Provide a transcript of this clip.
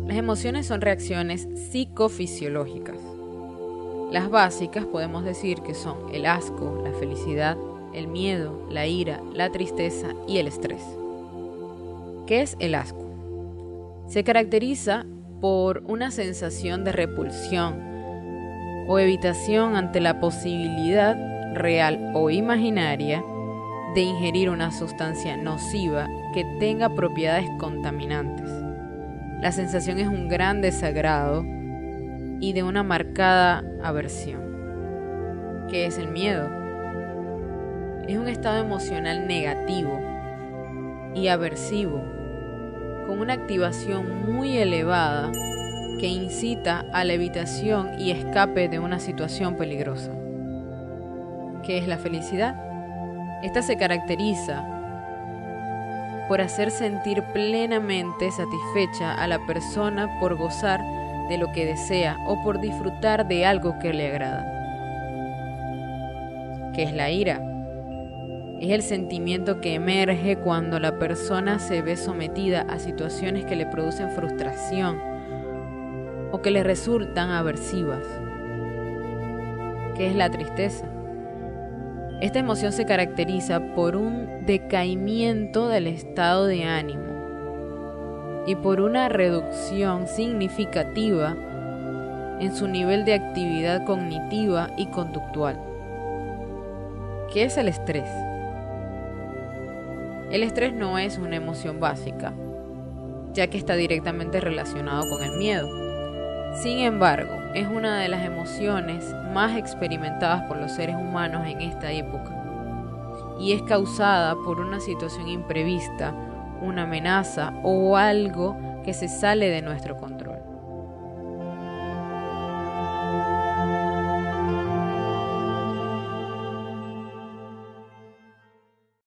Las emociones son reacciones psicofisiológicas. Las básicas podemos decir que son el asco, la felicidad, el miedo, la ira, la tristeza y el estrés. ¿Qué es el asco? Se caracteriza por una sensación de repulsión o evitación ante la posibilidad real o imaginaria de ingerir una sustancia nociva que tenga propiedades contaminantes. La sensación es un gran desagrado y de una marcada aversión. ¿Qué es el miedo? Es un estado emocional negativo y aversivo, con una activación muy elevada que incita a la evitación y escape de una situación peligrosa. ¿Qué es la felicidad? Esta se caracteriza por hacer sentir plenamente satisfecha a la persona por gozar de lo que desea o por disfrutar de algo que le agrada. ¿Qué es la ira? Es el sentimiento que emerge cuando la persona se ve sometida a situaciones que le producen frustración o que le resultan aversivas. ¿Qué es la tristeza? Esta emoción se caracteriza por un decaimiento del estado de ánimo y por una reducción significativa en su nivel de actividad cognitiva y conductual. ¿Qué es el estrés? El estrés no es una emoción básica, ya que está directamente relacionado con el miedo. Sin embargo, es una de las emociones más experimentadas por los seres humanos en esta época y es causada por una situación imprevista, una amenaza o algo que se sale de nuestro control.